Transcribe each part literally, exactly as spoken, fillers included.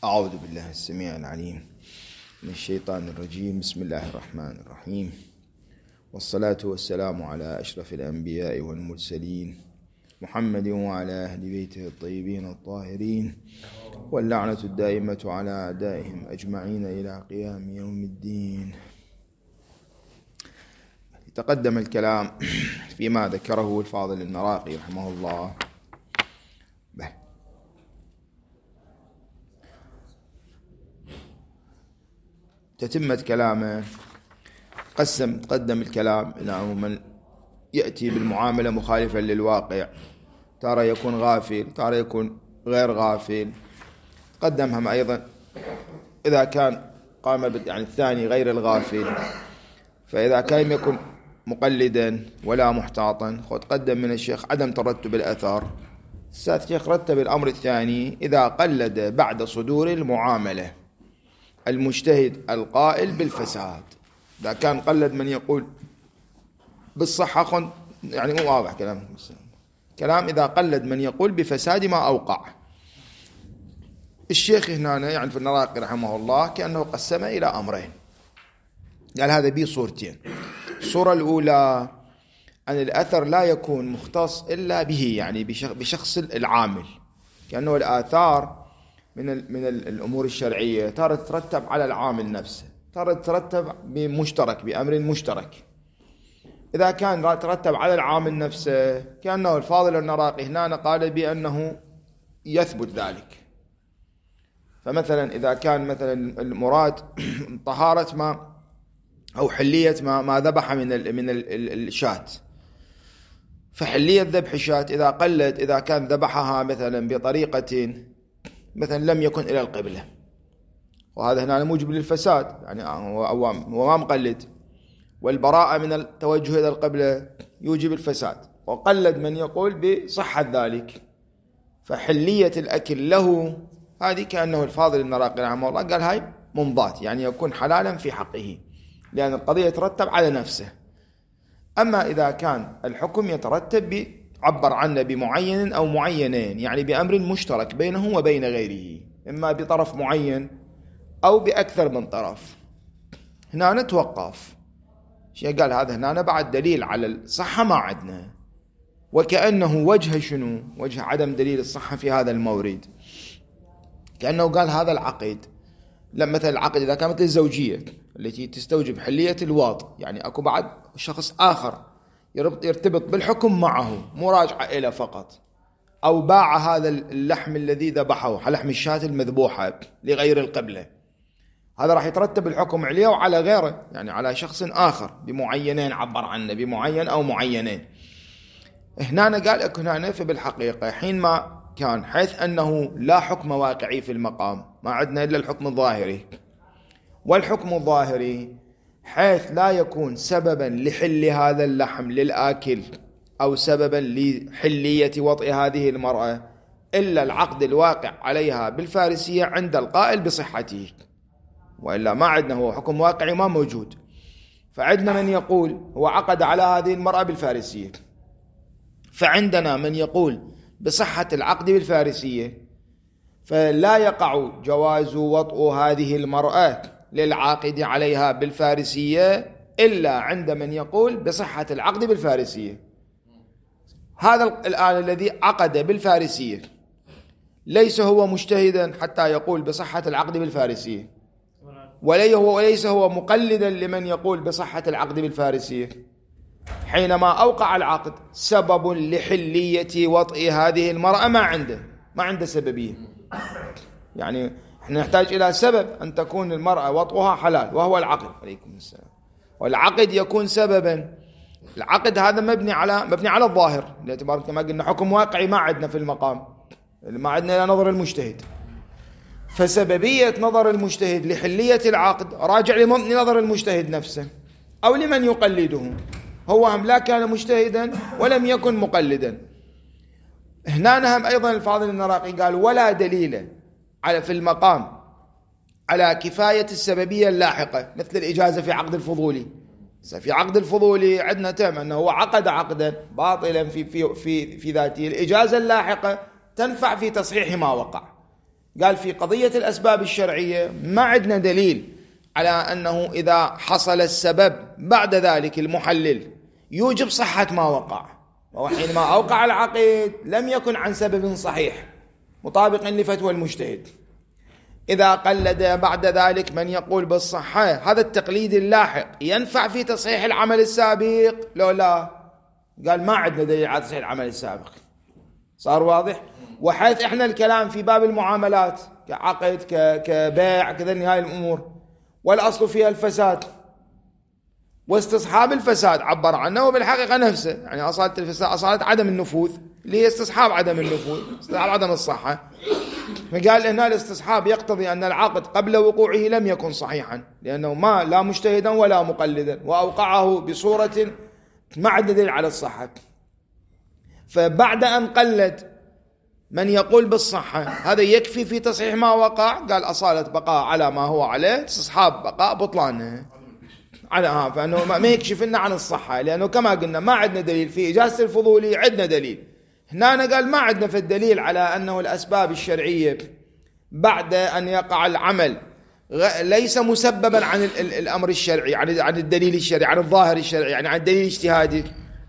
أعوذ بالله السميع العليم من الشيطان الرجيم. بسم الله الرحمن الرحيم، والصلاة والسلام على أشرف الأنبياء والمرسلين محمد وعلى أهل بيته الطيبين الطاهرين، واللعنة الدائمة على أعدائهم أجمعين إلى قيام يوم الدين. تقدم الكلام فيما ذكره الفاضل المراقي رحمه الله به. تتمة كلامه قسم تقدم الكلام إلى من يأتي بالمعاملة مخالفا للواقع، ترى يكون غافل ترى يكون غير غافل. قدمهم أيضا إذا كان قام يعني الثاني غير الغافل، فإذا كان يكون مقلدا ولا محتاطا. وتقدم من الشيخ عدم ترتب الأثار. السادس الشيخ رتب الأمر الثاني: إذا قلد بعد صدور المعاملة المجتهد القائل بالفساد. إذا كان قلد من يقول بالصحة، يعني مو واضح كلام كلام إذا قلد من يقول بفساد ما أوقع. الشيخ هنا يعني في النراقي رحمه الله كأنه قسم إلى أمرين، قال هذا بيه صورتين. الصورة الأولى أن الأثر لا يكون مختص إلا به، يعني بشخص العامل، كأنه الآثار من من الأمور الشرعية ترى تترتب على العامل نفسه، ترى تترتب بمشترك بأمر مشترك. إذا كان ترتب على العامل نفسه كأنه الفاضل النراقي هنا قال بأنه يثبت ذلك. فمثلا إذا كان مثلا المراد طهارة ما أو حلية ما ما ذبح من ال من الشاة، فحلية ذبح الشاة إذا قلد إذا كان ذبحها مثلا بطريقة مثلا لم يكن إلى القبلة، وهذا هنا موجب للفساد، يعني هو ما مقلد، والبراءة من التوجه إلى القبلة يوجب الفساد، وقلد من يقول بصحة ذلك. فحلية الأكل له هذه كأنه الفاضل النراقي رحمه الله قال هاي ممضات، يعني يكون حلالا في حقه، لأن القضية يترتب على نفسه. أما إذا كان الحكم يترتب عبر عنه بمعين أو معينين، يعني بأمر مشترك بينه وبين غيره، إما بطرف معين أو بأكثر من طرف، هنا نتوقف. شيء قال هذا هنا بعد دليل على الصحة ما عندنا، وكأنه وجه شنو؟ وجه عدم دليل الصحة في هذا المورد. كأنه قال هذا العقد، لما مثل العقد إذا كانت الزوجية التي تستوجب حلية الواط، يعني أكو بعد شخص آخر يرتبط بالحكم معه، مراجعة إلى فقط، أو باع هذا اللحم الذي ذبحه، لحم الشاة المذبوحة لغير القبلة، هذا راح يترتب الحكم عليه وعلى غيره، يعني على شخص آخر بمعينين عبر عنه بمعين أو معينين. هنا قال لك هنا فبالحقيقة حين ما كان حيث أنه لا حكم واقعي في المقام، ما عندنا إلا الحكم الظاهري، والحكم الظاهري حيث لا يكون سببا لحل هذا اللحم للآكل أو سببا لحلية وطئ هذه المرأة إلا العقد الواقع عليها بالفارسية عند القائل بصحته، وإلا ما عندنا هو حكم واقعي ما موجود. فعندنا من يقول هو عقد على هذه المرأة بالفارسية، فعندنا من يقول بصحة العقد بالفارسية، فلا يقع جواز وطئ هذه المرأة للعاقد عليها بالفارسية إلا عند من يقول بصحة العقد بالفارسية. هذا الآن الذي عقد بالفارسية ليس هو مجتهدا حتى يقول بصحة العقد بالفارسية، وليس هو مقلدا لمن يقول بصحة العقد بالفارسية. حينما أوقع العقد سبب لحلية وطئ هذه المرأة ما عنده ما عنده سببية، يعني احنا نحتاج إلى سبب أن تكون المرأة وطئها حلال، وهو العقد. عليكم السلام. والعقد يكون سببا، العقد هذا مبني على مبني على الظاهر، باعتبار كما قلنا حكم واقعي ما عندنا في المقام، ما عندنا إلى نظر المجتهد. فسببية نظر المجتهد لحلية العقد راجع لنظر المجتهد نفسه أو لمن يقلده. هو هم لا كان مجتهدا ولم يكن مقلدا. هنا نهم أيضا الفاضل النراقي قال ولا دليل على في المقام على كفاية السببية اللاحقة، مثل الإجازة في عقد الفضولي. في عقد الفضولي عندنا تم أنه هو عقد عقدا باطلا في في في في ذاته، الإجازة اللاحقة تنفع في تصحيح ما وقع. قال في قضية الأسباب الشرعية ما عندنا دليل على أنه إذا حصل السبب بعد ذلك المحلل يوجب صحة ما وقع، وحينما أوقع العقد لم يكن عن سبب صحيح مطابقا لفتوى المجتهد. إذا قلد بعد ذلك من يقول بالصحة، هذا التقليد اللاحق ينفع في تصحيح العمل السابق لو لا؟ قال ما عندنا دليل على تصحيح العمل السابق. صار واضح؟ وحيث إحنا الكلام في باب المعاملات كعقد كبيع كذا هاي الأمور، والأصل فيها الفساد واستصحاب الفساد عبر عنه، وبالحقيقة نفسه يعني أصالة الفساد أصالة عدم النفوذ اللي هي استصحاب عدم النفوذ، استصحاب عدم الصحة. فقال هنا الاستصحاب يقتضي أن العقد قبل وقوعه لم يكن صحيحا، لأنه ما لا مجتهدا ولا مقلدا، وأوقعه بصورة ما عندنا دليل على الصحة. فبعد أن قلد من يقول بالصحة هذا يكفي في تصحيح ما وقع؟ قال أصالة بقاء على ما هو عليه، استصحاب بقاء بطلانه على ها، فانه ما يكشف لنا عن الصحه، لانه كما قلنا ما عندنا دليل في اجازه الفضولي، عندنا دليل هنا. قال ما عندنا في الدليل على انه الاسباب الشرعيه بعد ان يقع العمل ليس مسببا عن الامر الشرعي، عن عن الدليل الشرعي، عن الظاهر الشرعي، يعني عن الدليل الاجتهادي.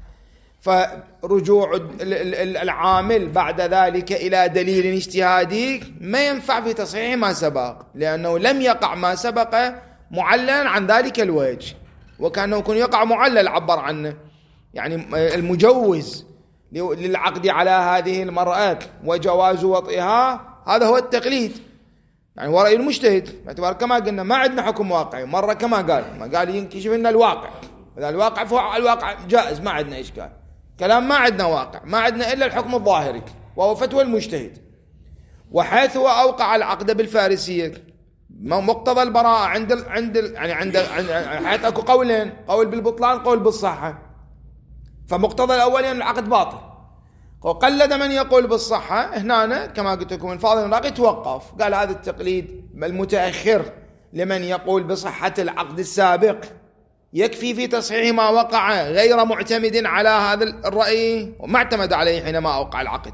فرجوع العامل بعد ذلك الى دليل اجتهادي ما ينفع في تصحيح ما سبق، لانه لم يقع ما سبق معللا عن ذلك الوجه، وكانه يكون يقع معلل عبر عنه، يعني المجوز للعقد على هذه المرأة وجواز وطئها هذا هو التقليد، يعني هو رأي المجتهد باعتبار كما قلنا ما عندنا حكم واقعي. مرة كما قال ما قال ينكشف لنا الواقع، إذا الواقع فهو الواقع جائز ما عندنا إشكال، كلام ما عندنا واقع، ما عندنا إلا الحكم الظاهري وهو فتوى المجتهد. وحيث هو أوقع العقد بالفارسية مقتضى البراءة عند ال عند ال يعني عند حيث اكو قولين، قول بالبطلان قول بالصحة، فمقتضى الاولين العقد باطل. وقلد من يقول بالصحة هنا كما قلت لكم الفاضل العراقي توقف، قال هذا التقليد المتأخر لمن يقول بصحة العقد السابق يكفي في تصحيح ما وقع، غير معتمد على هذا الرأي وما اعتمد عليه حينما أوقع العقد.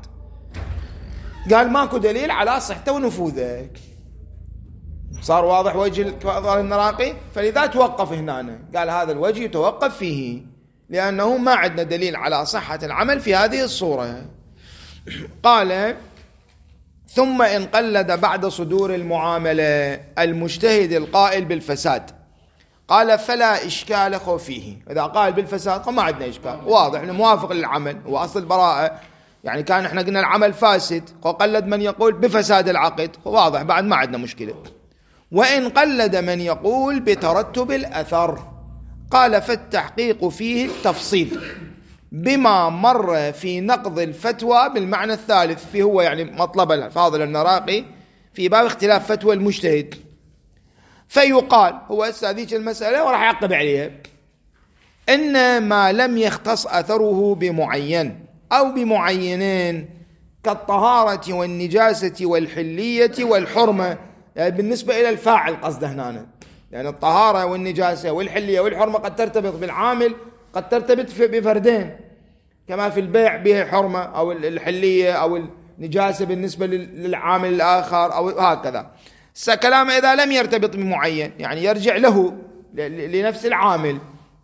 قال ماكو دليل على صحته ونفوذه. صار واضح وجه الفاضل العراقي، فلذا توقف هنا، قال هذا الوجه يتوقف فيه لأنه ما عندنا دليل على صحة العمل في هذه الصورة. قال ثم إن قلد بعد صدور المعاملة المجتهد القائل بالفساد، قال فلا إشكال فيه. إذا قال بالفساد ما عندنا إشكال، واضح إنه موافق للعمل، هو أصل البراءة يعني كان إحنا قلنا العمل فاسد، وقلد من يقول بفساد العقد، واضح بعد ما عندنا مشكلة. وإن قلد من يقول بترتب الأثر، قال فالتحقيق فيه التفصيل بما مر في نقض الفتوى بالمعنى الثالث، في هو يعني مطلب الفاضل العراقي في باب اختلاف فتوى المجتهد. فيقال هو هذه المسألة وراح يعقب عليها، إن ما لم يختص أثره بمعين أو بمعينين كالطهارة والنجاسة والحلية والحرمة، يعني بالنسبة إلى الفاعل قصده هنا، يعني الطهارة والنجاسة والحلية والحرمة قد ترتبط بالعامل، قد ترتبط بفردين، كما في البيع به حرمة أو الحلية أو النجاسة بالنسبة للعامل الآخر أو هكذا. كلام إذا لم يرتبط بمعين يعني يرجع له لنفس العامل،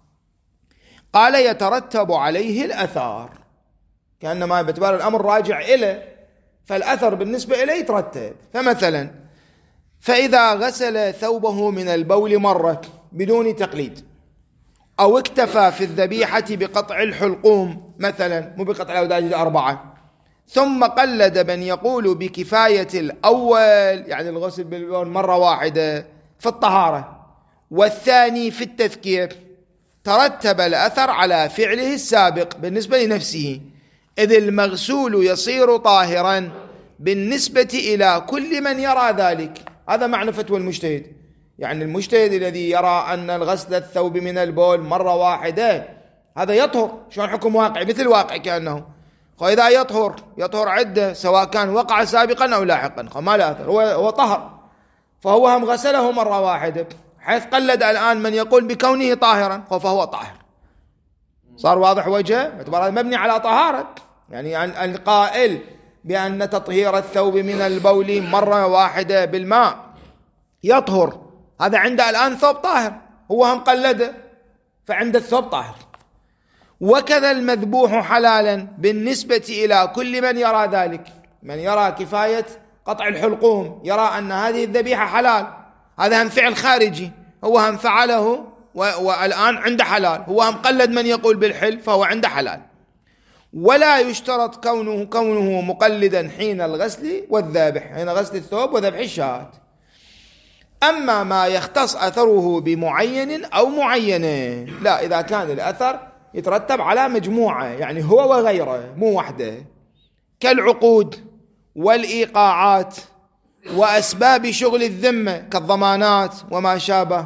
قال يترتب عليه الأثار، كأنما باعتبار الأمر راجع إليه فالأثر بالنسبة إليه يترتب. فمثلا فإذا غسل ثوبه من البول مرة بدون تقليد، أو اكتفى في الذبيحة بقطع الحلقوم مثلا مو بقطع الأوداج الأربعة، ثم قلد من يقول بكفاية الأول يعني الغسل بالبول مرة واحدة في الطهارة، والثاني في التذكير، ترتب الأثر على فعله السابق بالنسبة لنفسه، إذ المغسول يصير طاهرا بالنسبة إلى كل من يرى ذلك. هذا معنى فتوى المجتهد، يعني المجتهد الذي يرى أن الغسل الثوب من البول مرة واحدة هذا يطهر، شلون حكم واقعي مثل واقع كأنه، وإذا يطهر يطهر عدة سواء كان وقع سابقا أو لاحقا ما لا أثر، هو, هو طهر، فهو هم غسله مرة واحدة، حيث قلد الآن من يقول بكونه طاهرا فهو طاهر. صار واضح وجهه باعتبار مبني على طهارة، يعني القائل بأن تطهير الثوب من البول مرة واحدة بالماء يطهر، هذا عنده الآن ثوب طاهر، هو هم قلده فعند الثوب طاهر. وكذا المذبوح حلالا بالنسبة إلى كل من يرى ذلك، من يرى كفاية قطع الحلقوم يرى أن هذه الذبيحة حلال، هذا هم فعل خارجي، هو هم فعله والآن عنده حلال، هو هم قلد من يقول بالحل فهو عنده حلال. ولا يشترط كونه كونه مقلدا حين الغسل والذبح، حين غسل الثوب وذبح الشاة. أما ما يختص أثره بمعين أو معينة، لا، إذا كان الأثر يترتب على مجموعة، يعني هو وغيره مو وحده، كالعقود والإيقاعات وأسباب شغل الذمة كالضمانات وما شابه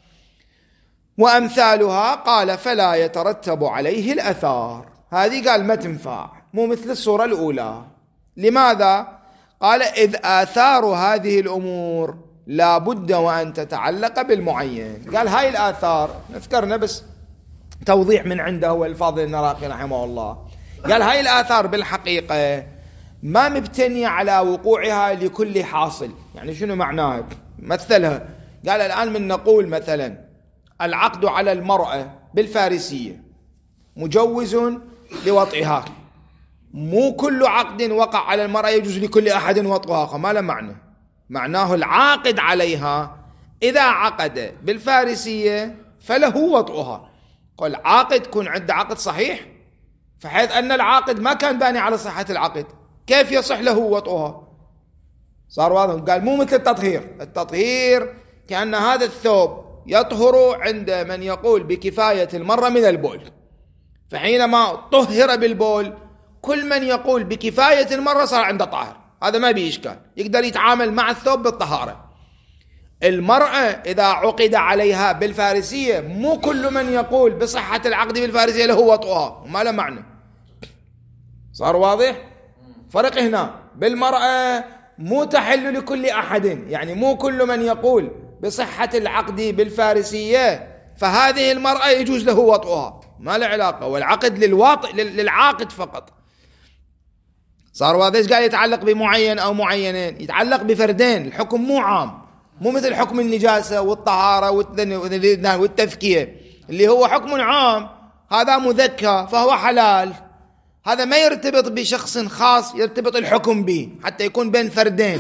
وأمثالها، قال فلا يترتب عليه الأثار. هذه قال ما تنفع، مو مثل الصورة الأولى. لماذا؟ قال إذ آثار هذه الأمور لا بد وأن تتعلق بالمعين. قال هاي الآثار، نذكرنا بس توضيح من عنده هو الفاضل النراقي رحمه الله، قال هاي الآثار بالحقيقة ما مبتنية على وقوعها لكل حاصل. يعني شنو معناها؟ مثلها، قال الآن من نقول مثلا العقد على المرأة بالفارسية مجوز لوطئها، مو كل عقد وقع على المرأة يجوز لكل أحد وطئها، ما له معنى. معناه العاقد عليها إذا عقد بالفارسية فله وطئها. قال عاقد كن عنده عقد صحيح، فحيث أن العاقد ما كان باني على صحة العقد، كيف يصح له وطئها؟ صار واضح. قال مو مثل التطهير، التطهير كأن هذا الثوب يطهر عند من يقول بكفاية المرة من البول، فحينما طهر بالبول كل من يقول بكفاية المرة صار عنده طاهر، هذا ما بيه إشكال، يقدر يتعامل مع الثوب بالطهارة. المرأة إذا عقد عليها بالفارسية مو كل من يقول بصحة العقد بالفارسية له وطئها، وما له معنى. صار واضح؟ فرق هنا، بالمرأة مو تحل لكل أحد، يعني مو كل من يقول بصحة العقد بالفارسية فهذه المرأة يجوز له وطئها، ما له علاقة، والعقد للواطئ للعاقد فقط. صار واضح؟ قال يتعلق بمعين أو معينين، يتعلق بفردين، الحكم مو عام، مو مثل حكم النجاسة والطهارة والتذكية اللي هو حكم عام، هذا مذكى فهو حلال، هذا ما يرتبط بشخص خاص، يرتبط الحكم به حتى يكون بين فردين.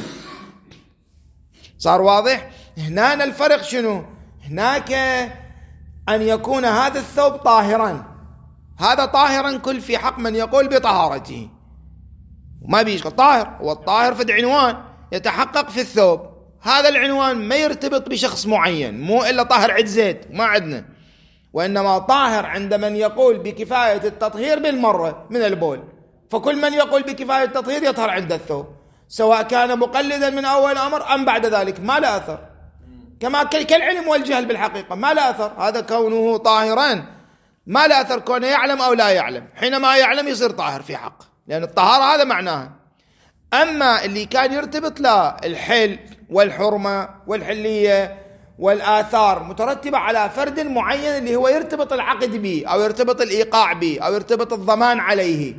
صار واضح؟ هنا الفرق شنو؟ هناك أن يكون هذا الثوب طاهرا، هذا طاهرا كل في حق من يقول بطهارته، وما بيشغل طاهر، والطاهر في عنوان يتحقق في الثوب، هذا العنوان ما يرتبط بشخص معين، مو إلا طاهر عند زيت ما عندنا، وإنما طاهر عند من يقول بكفاية التطهير بالمرة من البول، فكل من يقول بكفاية التطهير يطهر عند الثوب، سواء كان مقلدا من أول أمر أم بعد ذلك، ما له أثر، كما كالعلم والجهل بالحقيقة ما له أثر. هذا كونه طاهرا ما له أثر كونه يعلم أو لا يعلم، حينما يعلم يصير طاهر في حق، لأن الطهارة هذا معناها. أما اللي كان يرتبط له الحل والحرمة والحلية والآثار مترتبة على فرد معين اللي هو يرتبط العقد به أو يرتبط الإيقاع به أو يرتبط الضمان عليه،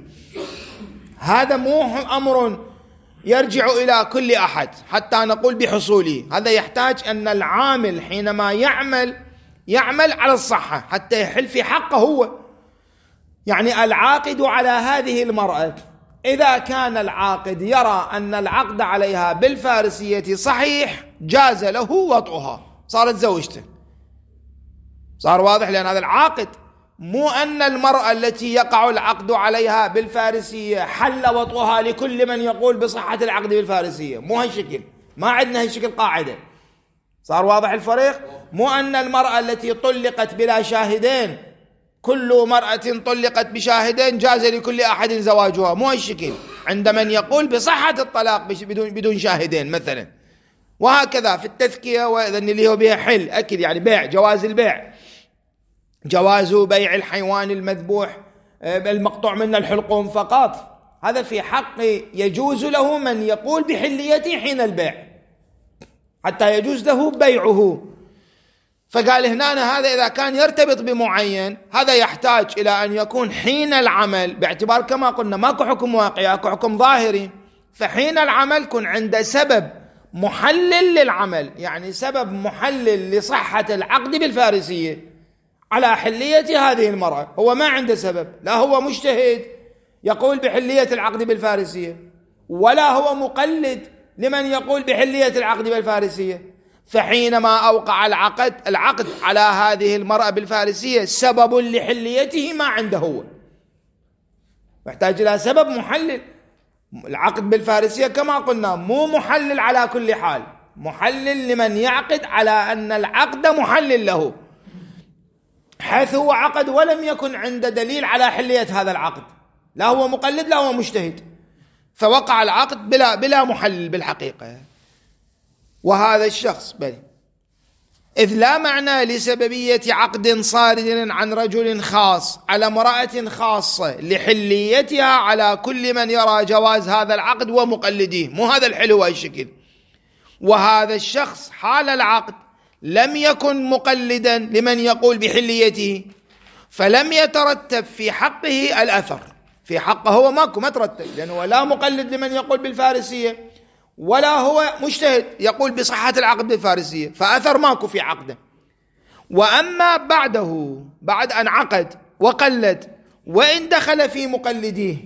هذا مو أمر يرجع إلى كل أحد حتى نقول بحصوله، هذا يحتاج أن العامل حينما يعمل يعمل على الصحة حتى يحل في حقه هو. يعني العاقد على هذه المرأة إذا كان العاقد يرى أن العقد عليها بالفارسية صحيح جاز له وطئها، صارت زوجته. صار واضح؟ لأن هذا العاقد، مو أن المرأة التي يقع العقد عليها بالفارسية حل وطئها لكل من يقول بصحة العقد بالفارسية، مو هالشكل، ما عندنا هالشكل قاعدة. صار واضح الفريق؟ مو أن المرأة التي طلقت بلا شاهدين كل مرأة طلقت بشاهدين جاز لكل أحد زواجها، مو هالشكل، عند من يقول بصحة الطلاق بدون بدون شاهدين مثلا. وهكذا في التذكية، وإذن اللي هو بها حل أكل، يعني بيع، جواز البيع، جواز بيع الحيوان المذبوح المقطوع من الحلقوم فقط، هذا في حق يجوز له من يقول بحليته حين البيع حتى يجوز له بيعه. فقال هنا هذا إذا كان يرتبط بمعين هذا يحتاج إلى أن يكون حين العمل، باعتبار كما قلنا ماكو حكم واقعي، اكو حكم ظاهري، فحين العمل كن عند سبب محلل للعمل، يعني سبب محلل لصحة العقد بالفارسية على حلية هذه المرأة. هو ما عنده سبب، لا هو مجتهد يقول بحلية العقد بالفارسية، ولا هو مقلد لمن يقول بحلية العقد بالفارسية. فحينما أوقع العقد العقد على هذه المرأة بالفارسية سبب لحليته ما عنده هو، محتاج إلى سبب محلل. العقد بالفارسية كما قلنا مو محلل على كل حال، محلل لمن يعقد على أن العقد محلل له، حيث هو عقد ولم يكن عنده دليل على حلية هذا العقد، لا هو مقلد لا هو مجتهد، فوقع العقد بلا بلا محلل بالحقيقة. وهذا الشخص بل إذ لا معنى لسببية عقد صادر عن رجل خاص على امرأة خاصة لحليتها على كل من يرى جواز هذا العقد ومقلديه، مو هذا الحلو هالشكل. وهذا الشخص حال العقد لم يكن مقلدا لمن يقول بحليته، فلم يترتب في حقه الأثر. في حقه هو ماكو ما ترتب، لأنه لا مقلد لمن يقول بالفارسية ولا هو مجتهد يقول بصحة العقد بالفارسية، فأثر ماكو في عقده. وأما بعده بعد أن عقد وقلد وإن دخل في مقلديه،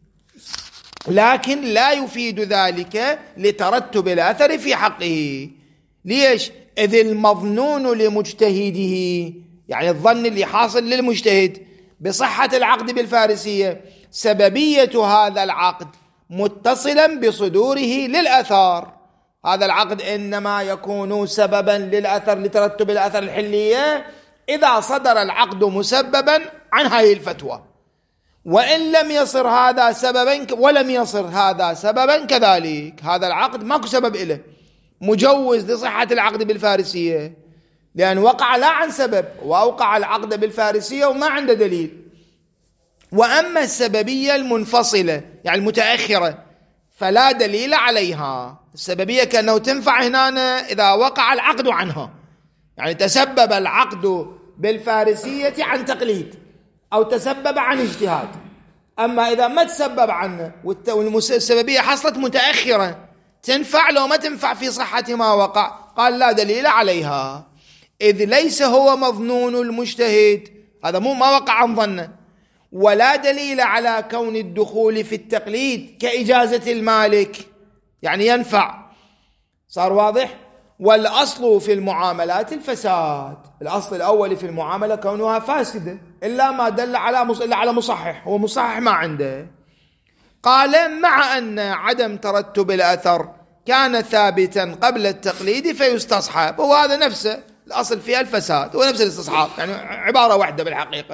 لكن لا يفيد ذلك لترتب الأثر في حقه. ليش؟ إذ المظنون لمجتهده، يعني الظن اللي حاصل للمجتهد بصحة العقد بالفارسية سببية هذا العقد متصلا بصدوره للأثار. هذا العقد إنما يكون سببا للأثر لترتب الأثر الحلية إذا صدر العقد مسببا عن هذه الفتوى، وإن لم يصر هذا سببا ولم يصر هذا سببا كذلك، هذا العقد ماكو سبب إله مجوز لصحة العقد بالفارسية، لأن وقع لا عن سبب، وأوقع العقد بالفارسية وما عنده دليل. وأما السببية المنفصلة يعني المتأخرة فلا دليل عليها. السببية كأنه تنفع هنا إذا وقع العقد عنها، يعني تسبب العقد بالفارسية عن تقليد أو تسبب عن اجتهاد. أما إذا ما تسبب عنه والسببية حصلت متأخرة تنفع لو ما تنفع في صحة ما وقع، قال لا دليل عليها، إذ ليس هو مظنون المجتهد، هذا مو ما وقع عن ظنه، ولا دليل على كون الدخول في التقليد كإجازة المالك، يعني ينفع. صار واضح؟ والأصل في المعاملات الفساد، الأصل الأول في المعاملة كونها فاسدة إلا ما دل على إلا على مصحح، هو مصحح ما عنده. قال مع أن عدم ترتب الأثر كان ثابتا قبل التقليد فيستصحب، وهذا نفسه الأصل فيها الفساد ونفس الاستصحاب، يعني عبارة واحدة بالحقيقة.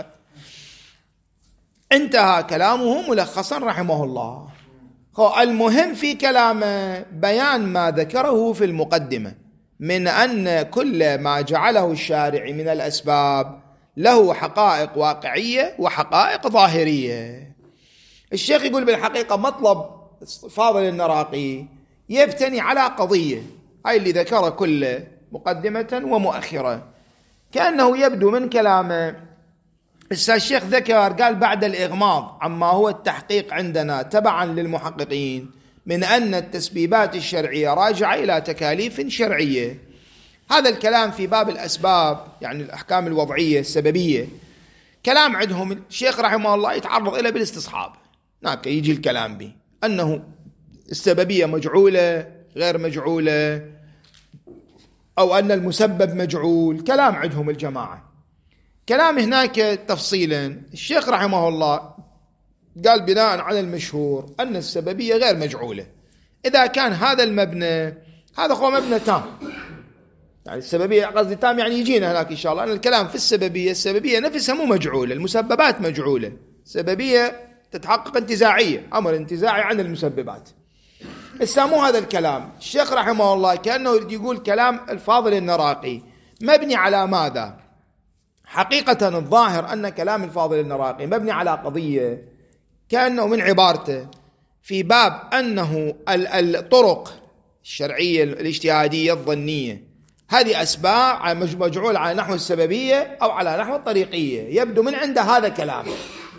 انتهى كلامه ملخصا رحمه الله. المهم في كلامه بيان ما ذكره في المقدمة من أن كل ما جعله الشارع من الأسباب له حقائق واقعية وحقائق ظاهرية. الشيخ يقول بالحقيقة مطلب فاضل النراقي يبتني على قضية، هاي اللي ذكر كل مقدمة ومؤخرة، كأنه يبدو من كلامه الشيخ ذكر قال بعد الإغماض عما هو التحقيق عندنا تبعا للمحققين من أن التسبيبات الشرعية راجعة إلى تكاليف شرعية. هذا الكلام في باب الأسباب، يعني الأحكام الوضعية السببية، كلام عندهم الشيخ رحمه الله يتعرض إليه بالاستصحاب، هناك يجي الكلام به أنه السببية مجعولة غير مجعولة، أو أن المسبب مجعول، كلام عندهم الجماعة. كلام هناك تفصيلا الشيخ رحمه الله قال بناء على المشهور أن السببية غير مجعولة إذا كان هذا المبنى هذا هو مبنى تام، يعني السببية قصدي تام يعني يجينا هناك إن شاء الله أن الكلام في السببية، السببية نفسها مو مجعولة، المسببات مجعولة، السببية تتحقق انتزاعية، أمر انتزاعي عن المسببات. اسمو هذا الكلام الشيخ رحمه الله كأنه يقول كلام الفاضل النراقي مبني على ماذا؟ حقيقة الظاهر أن كلام الفاضل النراقي مبني على قضية كأنه من عبارته في باب أنه الطرق الشرعية الاجتهادية الظنية هذه أسباب مجعول على نحو السببية أو على نحو الطريقية، يبدو من عنده هذا كلامه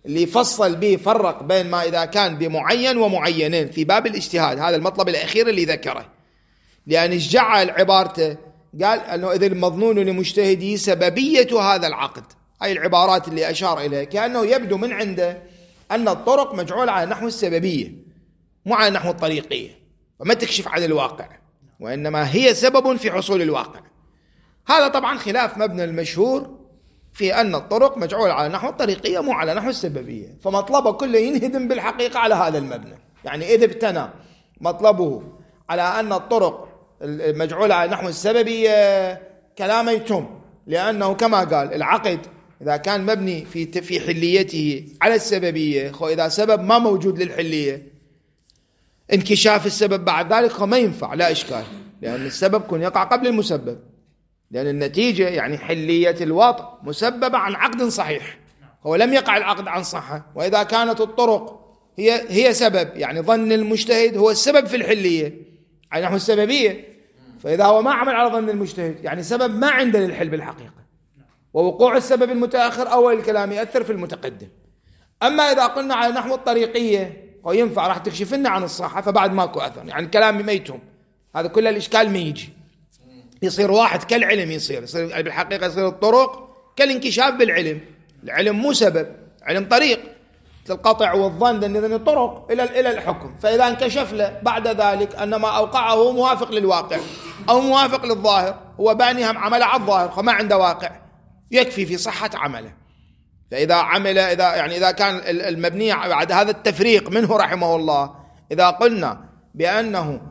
اللي يفصل به فرق بين ما إذا كان بمعين ومعينين في باب الاجتهاد. هذا المطلب الأخير اللي ذكره، لأن جعل عبارته قال أنه إذا المظنون لمجتهدي سببية هذا العقد، هاي العبارات اللي أشار إليها كأنه يبدو من عنده أن الطرق مجعولة على نحو السببية مو على نحو الطريقية، وما تكشف عن الواقع، وإنما هي سبب في حصول الواقع. هذا طبعا خلاف مبنى المشهور في أن الطرق مجعولة على نحو الطريقية مو على نحو السببية، فمطلبه كله ينهدم بالحقيقة على هذا المبنى. يعني إذا ابتنى مطلبه على أن الطرق مجعولة على نحو السببية كلام يتم، لأنه كما قال العقد إذا كان مبني في في حليته على السببية، إذا سبب ما موجود للحلية انكشاف السبب بعد ذلك ما ينفع، لا إشكال، لأن السبب كن يقع قبل المسبب، لأن النتيجة يعني حلية الوطء مسببة عن عقد صحيح، هو لم يقع العقد عن صحة. وإذا كانت الطرق هي هي سبب، يعني ظن المجتهد هو السبب في الحلية على نحو السببية، فإذا هو ما عمل على ظن المجتهد يعني سبب ما عنده للحل بالحقيقة، ووقوع السبب المتأخر أول الكلام يأثر في المتقدم. أما إذا قلنا على نحو الطريقية هو ينفع راح تكشف لنا عن الصحة فبعد ماكو أثر، يعني الكلام ميتهم، هذا كل الإشكال ما يجي، يصير واحد كالعلم، يصير يصير بالحقيقة يصير الطرق كالانكشاف بالعلم، العلم مو سبب، علم طريق، القطع والظن لأن الطرق إلى إلى الحكم. فإذا انكشف له بعد ذلك أن ما أوقعه موافق للواقع أو موافق للظاهر، هو بانيهم عمل على الظاهر فما عنده واقع، يكفي في صحة عمله. فإذا عمل إذا يعني إذا كان المبني بعد هذا التفريق منه رحمه الله، إذا قلنا بأنه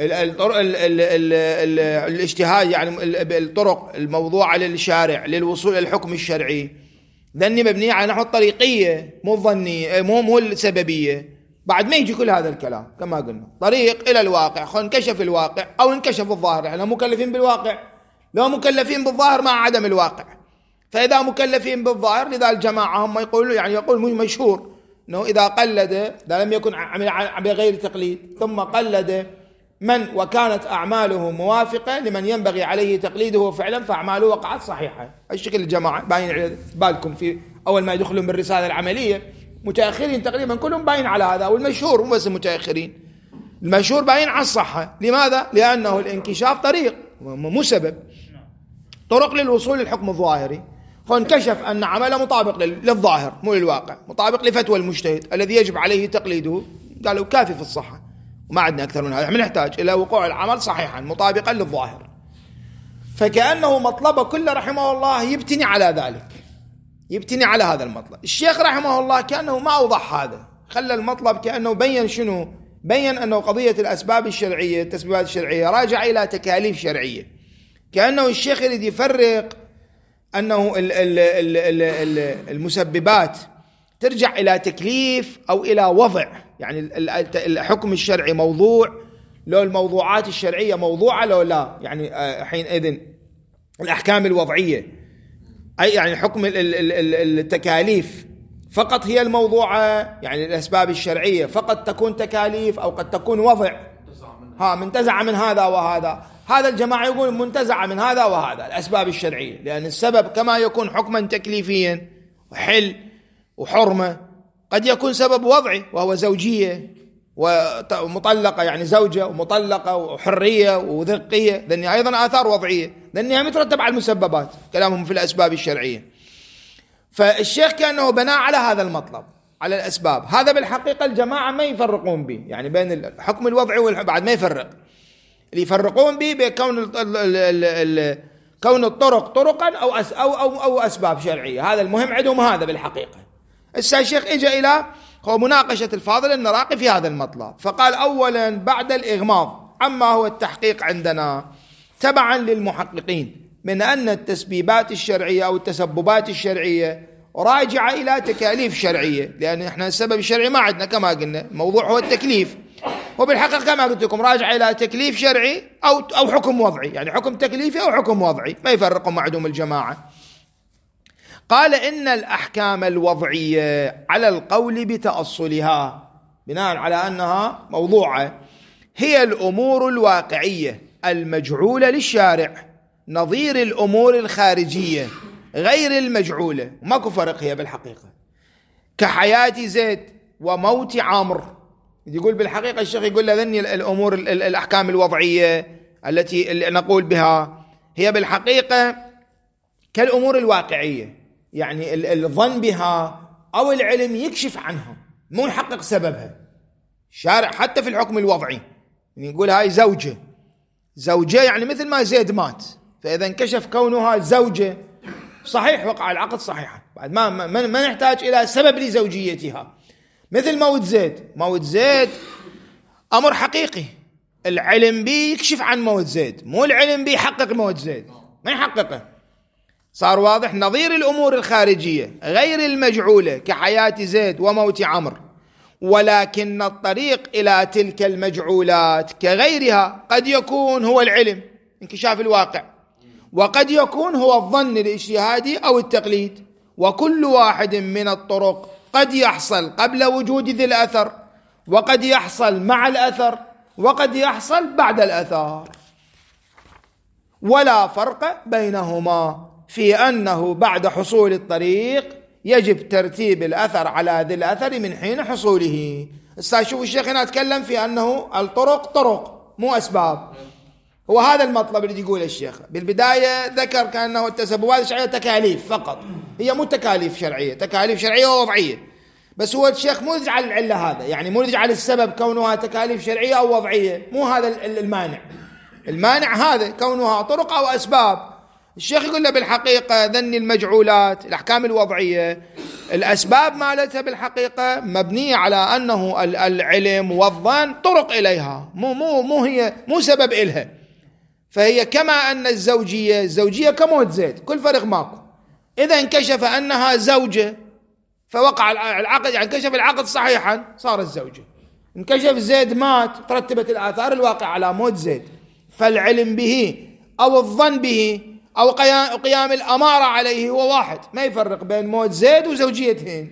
الاجتهاد يعني الطرق الموضوعة للشارع للوصول إلى الحكم الشرعي ذني مبنية على نحو الطريقية مو الظنية مو مو السببية، بعد ما يجي كل هذا الكلام كما قلنا طريق إلى الواقع، خو انكشف الواقع أو انكشف الظاهر، احنا مكلفين بالواقع، لو مكلفين بالظاهر مع عدم الواقع. فإذا مكلفين بالظاهر لذا الجماعة هم يقولوا يعني يقول مشهور أنه إذا قلد إذا لم يكن عمل بغير تقليد ثم قلد من وكانت أعماله موافقة لمن ينبغي عليه تقليده فعلا فأعماله وقعت صحيحة. الشكل الجماعة باين على بالكم في أول ما يدخلون بالرسالة العملية متأخرين تقريبا كلهم باين على هذا، والمشهور مو بس متأخرين، المشهور باين على الصحة. لماذا؟ لأنه الانكشاف طريق مو سبب، طرق للوصول للحكم الظاهري، فانكشف أن عمله مطابق للظاهر مو للواقع، مطابق لفتوى المجتهد الذي يجب عليه تقليده، قالوا كافي في الصحة وما عندنا أكثر من هذا، احنا نحتاج إلى وقوع العمل صحيحا مطابقا للظاهر. فكأنه مطلبه كله رحمه الله يبتني على ذلك، يبتني على هذا المطلب. الشيخ رحمه الله كأنه ما أوضح هذا، خلى المطلب كأنه بين شنو، بين أنه قضية الأسباب الشرعية التسبيبات الشرعية راجع إلى تكاليف شرعية، كأنه الشيخ يريد يفرق أنه المسببات ترجع إلى تكليف أو إلى وضع، يعني الحكم الشرعي موضوع لو الموضوعات الشرعية موضوعة لو لا، يعني حينئذ الأحكام الوضعية أي يعني حكم التكاليف فقط هي الموضوعة، يعني الأسباب الشرعية فقط تكون تكاليف أو قد تكون وضع ها منتزع من هذا وهذا. هذا الجماعة يقول منتزع من هذا وهذا الأسباب الشرعية، لأن السبب كما يكون حكما تكليفيا وحل وحرمة قد يكون سبب وضعي وهو زوجية ومطلقة، يعني زوجة ومطلقة وحرية وذقية، لأنها أيضا آثار وضعية لأنها مترتب على المسببات كلامهم في الأسباب الشرعية. فالشيخ كأنه بناء على هذا المطلب على الأسباب، هذا بالحقيقة الجماعة ما يفرقون به، يعني بين الحكم الوضعي والبعد ما يفرق، اللي يفرقون به بكون كون الطرق طرقا أو, أس أو, أو, أو أسباب شرعية، هذا المهم عندهم هذا بالحقيقة. الشيخ إجا إلى هو مناقشة الفاضل النراقي في هذا المطلب، فقال أولا بعد الإغماض عما هو التحقيق عندنا تبعا للمحققين من أن التسبيبات الشرعية أو التسببات الشرعية راجعة إلى تكاليف شرعية، لأن إحنا السبب الشرعي ما عندنا كما قلنا، الموضوع هو التكليف، وبالحقيقة كما قلت لكم راجع إلى تكليف شرعي أو أو حكم وضعي، يعني حكم تكليفي أو حكم وضعي ما يفرقوا معدوم الجماعة. قال إن الأحكام الوضعية على القول بتأصلها بناء على أنها موضوعة هي الأمور الواقعية المجعولة للشارع نظير الأمور الخارجية غير المجعولة، ماكو فرق هي بالحقيقة. كحياة زيد وموت عمرو. يقول بالحقيقة الشيخ يقول لذني الأمور الأحكام الوضعية التي نقول بها هي بالحقيقة كالأمور الواقعية، يعني الظن بها أو العلم يكشف عنها مو يحقق سببها. شارع حتى في الحكم الوضعي يعني يقول هاي زوجة زوجة يعني مثل ما زيد مات، فإذا انكشف كونها زوجة صحيح وقع العقد صحيحا، بعد ما ما, ما نحتاج إلى سبب لزوجيتها. مثل موت زيد، موت زيد أمر حقيقي، العلم به يكشف عن موت زيد، مو العلم به يحقق موت زيد، ما يحققه. صار واضح؟ نظير الأمور الخارجية غير المجعولة كحياة زيد وموت عمرو، ولكن الطريق إلى تلك المجعولات كغيرها قد يكون هو العلم انكشاف الواقع، وقد يكون هو الظن الاجتهادي أو التقليد، وكل واحد من الطرق قد يحصل قبل وجود ذي الأثر، وقد يحصل مع الأثر، وقد يحصل بعد الأثر، ولا فرق بينهما في أنه بعد حصول الطريق يجب ترتيب الأثر على ذي الأثر من حين حصوله. شوف الشيخ هنا أتكلم في أنه الطرق طرق مو أسباب، هو هذا المطلب اللي يقول الشيخ. بالبداية ذكر كأنه التسببات الشرعية تكاليف فقط، هي مو تكاليف شرعية، تكاليف شرعية ووضعية، بس هو الشيخ مو يجعل العلة هذا، يعني مو يجعل السبب كونها تكاليف شرعية أو وضعية، مو هذا المانع. المانع هذا كونها طرق أو أسباب. الشيخ يقول له بالحقيقة ذني المجعولات الأحكام الوضعية الأسباب مالتها بالحقيقة مبنية على أنه العلم والظن طرق إليها، مو مو مو هي مو سبب إلها. فهي كما أن الزوجية الزوجية كموت زيد، كل فرق ماكو. إذا انكشف أنها زوجة فوقع العقد، يعني انكشف العقد صحيحا صارت زوجة. انكشف زيد مات ترتبت الآثار الواقع على موت زيد، فالعلم به أو الظن به أو قيام الأمارة عليه هو واحد، ما يفرق بين موت زيد وزوجية هند.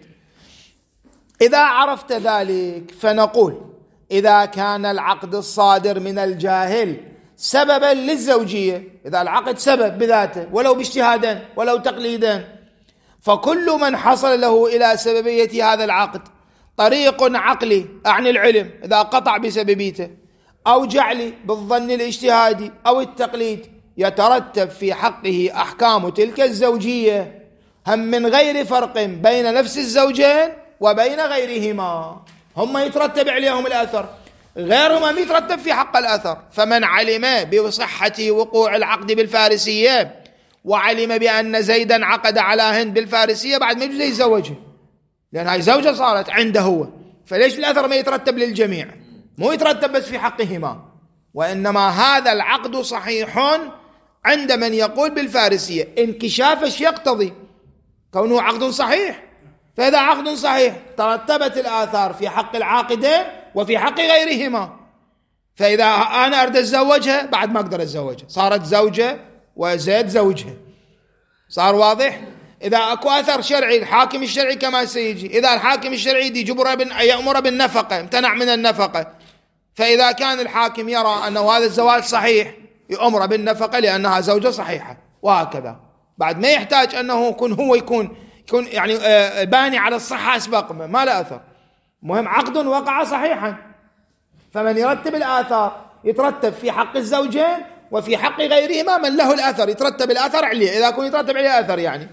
إذا عرفت ذلك فنقول إذا كان العقد الصادر من الجاهل سببا للزوجية، إذا العقد سبب بذاته ولو باجتهادا ولو تقليدا، فكل من حصل له إلى سببية هذا العقد طريق عقلي أعني العلم إذا قطع بسببيته، أو جعلي بالظن الاجتهادي أو التقليد، يترتب في حقه أحكام تلك الزوجية هم من غير فرق بين نفس الزوجين وبين غيرهما، هم يترتب عليهم الأثر، غيرهما يترتب في حق الأثر. فمن علم بصحة وقوع العقد بالفارسية وعلم بأن زيدا عقد على هند بالفارسية بعد ما يجوز يتزوجها، لأن هاي زوجة صارت عنده هو، فليش الأثر ما يترتب للجميع؟ مو يترتب بس في حقهما، وإنما هذا العقد صحيح عند من يقول بالفارسية. انكشاف ايش يقتضي؟ كونه عقد صحيح، فإذا عقد صحيح ترتبت الآثار في حق العاقدين وفي حق غيرهما. فإذا أنا أريد أتزوجها بعد ما أقدر أتزوجها، صارت زوجة وزيد زوجها، صار واضح؟ إذا أكو أثر شرعي الحاكم الشرعي كما سيجي، إذا الحاكم الشرعي دي جبر بن يأمر بالنفقة امتنع من النفقة، فإذا كان الحاكم يرى أنه هذا الزواج صحيح يأمر بالنفقة لأنها زوجة صحيحة، وهكذا. بعد ما يحتاج أنه يكون هو يكون يكون يعني باني على الصحة أسبق، ما له أثر، مهم عقد وقع صحيحا. فمن يرتب الآثار يترتب في حق الزوجين وفي حق غيرهما من له الأثر، يترتب الأثر عليه إذا كان يترتب عليه أثر، يعني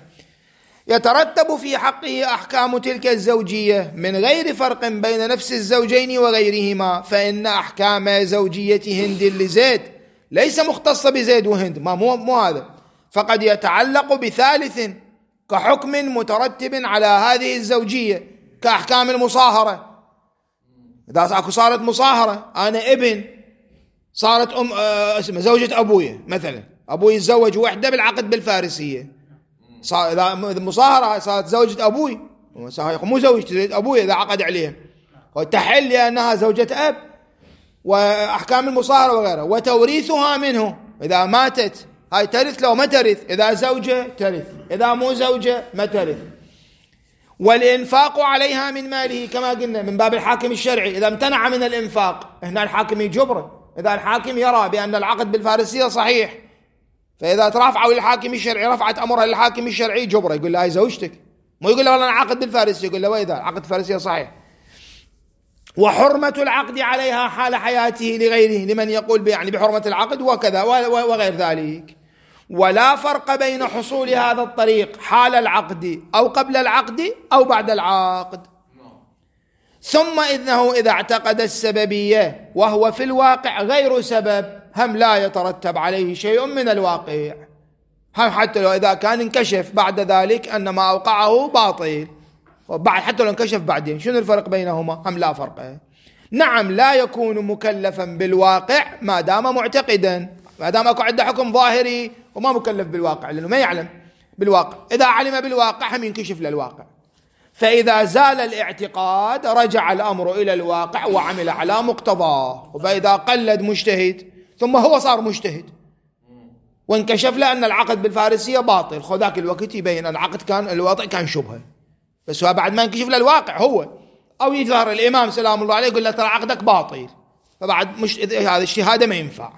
يترتب في حقه أحكام تلك الزوجية من غير فرق بين نفس الزوجين وغيرهما. فإن أحكام زوجية هند لزيد ليس مختصة بزيد وهند، ما مو, مو هذا، فقد يتعلق بثالث كحكم مترتب على هذه الزوجية كأحكام المصاهرة. إذا صارت مصاهرة، أنا ابن صارت أم اسمه زوجة أبويا مثلا، أبوي يتزوج وحدة بالعقد بالفارسية، صار إذا مصاهرة صارت زوجة أبوي، مو زوجة أبوي إذا عقد عليها، وتحل لأنها زوجة أب، وأحكام المصاهرة وغيرها. وتوريثها منه إذا ماتت هاي ترث لو ما ترث، إذا زوجة ترث، إذا مو زوجة ما ترث. والإنفاق عليها من ماله كما قلنا من باب الحاكم الشرعي، إذا امتنع من الإنفاق هنا الحاكم يجبره، إذا الحاكم يرى بأن العقد بالفارسية صحيح، فإذا ترافعوا للحاكم الشرعي رفعت أمرها للحاكم الشرعي جبره، يقول له هاي زوجتك مو يقول له والله أنا عقد بالفارسية، يقول له وإذا عقد الفارسية صحيح. وحرمة العقد عليها حال حياته لغيره، لمن يقول يعني بحرمة العقد وكذا وغير ذلك. ولا فرق بين حصول هذا الطريق حال العقد أو قبل العقد أو بعد العقد. ثم إنه إذا اعتقد السببية وهو في الواقع غير سبب، هم لا يترتب عليه شيء من الواقع، هم حتى لو إذا كان انكشف بعد ذلك أن ما أوقعه باطل، وبعد حتى لو انكشف بعدين، شنو الفرق بينهما؟ هم لا فرق. نعم لا يكون مكلفا بالواقع ما دام معتقدا، ما دام أكو عنده حكم ظاهري وما مكلف بالواقع لأنه ما يعلم بالواقع. إذا علم بالواقع هم ينكشف للواقع. فإذا زال الاعتقاد رجع الأمر إلى الواقع وعمل على مقتضاه. وإذا قلد مجتهد ثم هو صار مجتهد وانكشف له أن العقد بالفارسية باطل، خذ ذاك الوقت يبين أن العقد كان الوضع كان شبهة، بس هو بعد ما ينكشف للواقع هو، أو يظهر الإمام سلام الله عليه يقول له ترى عقدك باطل، فبعد مش هذا اجتهاده ما ينفع.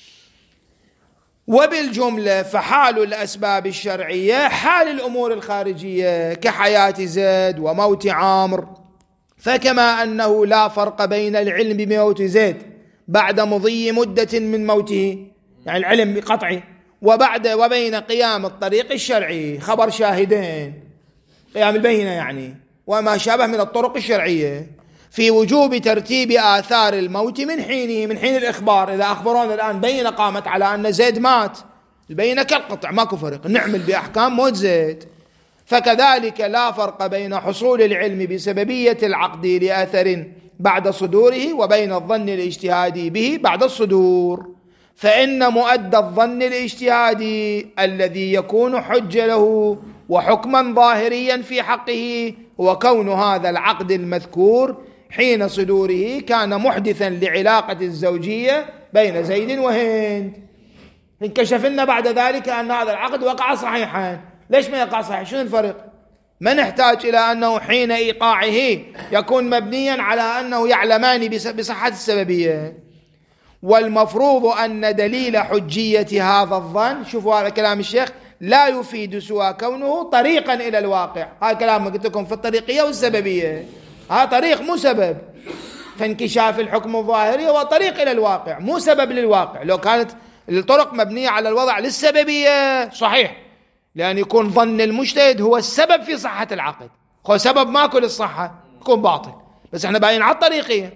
وبالجملة فحال الأسباب الشرعية حال الأمور الخارجية كحياة زيد وموت عامر، فكما أنه لا فرق بين العلم بموت زيد بعد مضي مدة من موته، يعني العلم بقطعه، وبعد وبين قيام الطريق الشرعي، خبر شاهدين، قيام البينة يعني، وما شابه من الطرق الشرعية، في وجوب ترتيب آثار الموت من حينه، من حين الإخبار. إذا أخبرونا الآن بينة قامت على أن زيد مات، البينة كالقطع ماكو فرق، نعمل بأحكام موت زيد. فكذلك لا فرق بين حصول العلم بسببية العقد لأثر بعد صدوره وبين الظن الاجتهادي به بعد الصدور، فإن مؤدى الظن الاجتهادي الذي يكون حجة له وحكما ظاهريا في حقه وكون هذا العقد المذكور حين صدوره كان محدثا لعلاقة الزوجية بين زيد وهند. انكشف لنا بعد ذلك أن هذا العقد وقع صحيحا، ليش ما يقع صحيح؟ شنو الفرق؟ ما نحتاج إلى أنه حين إيقاعه يكون مبنيا على أنه يعلمان بصحة السببية. والمفروض أن دليل حجية هذا الظن، شوفوا هذا كلام الشيخ، لا يفيد سوى كونه طريقا إلى الواقع. هذا كلام قلت لكم في الطريقية والسببية، هذا طريق مو سبب. فانكشاف الحكم الظاهري هو طريق إلى الواقع مو سبب للواقع. لو كانت الطرق مبنية على الوضع للسببية صحيح، لأن يكون ظن المجتهد هو السبب في صحة العقد، هو سبب ماكو للصحة يكون باطل، بس احنا باين على الطريقية.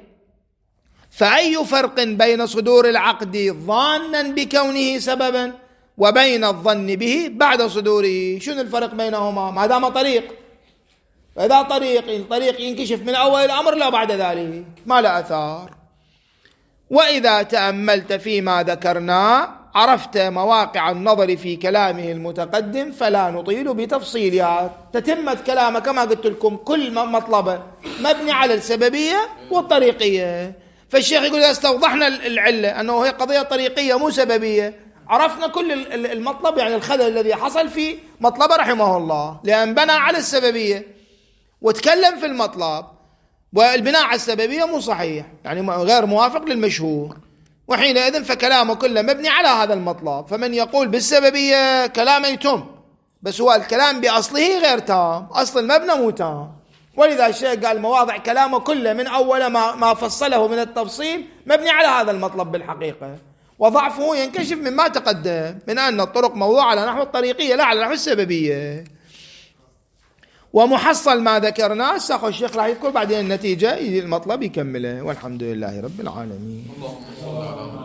فأي فرق بين صدور العقد ظانا بكونه سببا وبين الظن به بعد صدوره؟ شنو الفرق بينهما ما دام طريق؟ فإذا طريق الطريق ينكشف من أول الأمر لا بعد ذلك ما له أثار. وإذا تأملت فيما ذكرنا عرفت مواقع النظر في كلامه المتقدم، فلا نطيل بتفصيلها. تتمت كلامه كما قلت لكم كل مطلبه مبني على السببية والطريقية. فالشيخ يقول استوضحنا العلة أنه هي قضية طريقية مو سببية، عرفنا كل المطلب يعني الخلل الذي حصل في مطلبه رحمه الله، لأن بنى على السببية وتكلم في المطلب، والبناء على السببية مو صحيح يعني غير موافق للمشهور، وحينئذ فكلامه كله مبني على هذا المطلب. فمن يقول بالسببية كلامه يتم، بس هو الكلام بأصله غير تام، أصل المبنى مو تام. ولذا الشيخ قال مواضع كلامه كله من أول ما, ما فصله من التفصيل مبني على هذا المطلب بالحقيقة، وضعفه ينكشف مما تقدم من أن الطرق موضوعة على نحو الطريقية لا على نحو السببية. ومحصل ما ذكرناه ساخو الشيخ راح يذكر بعدين النتيجة، المطلب يكمله. والحمد لله رب العالمين.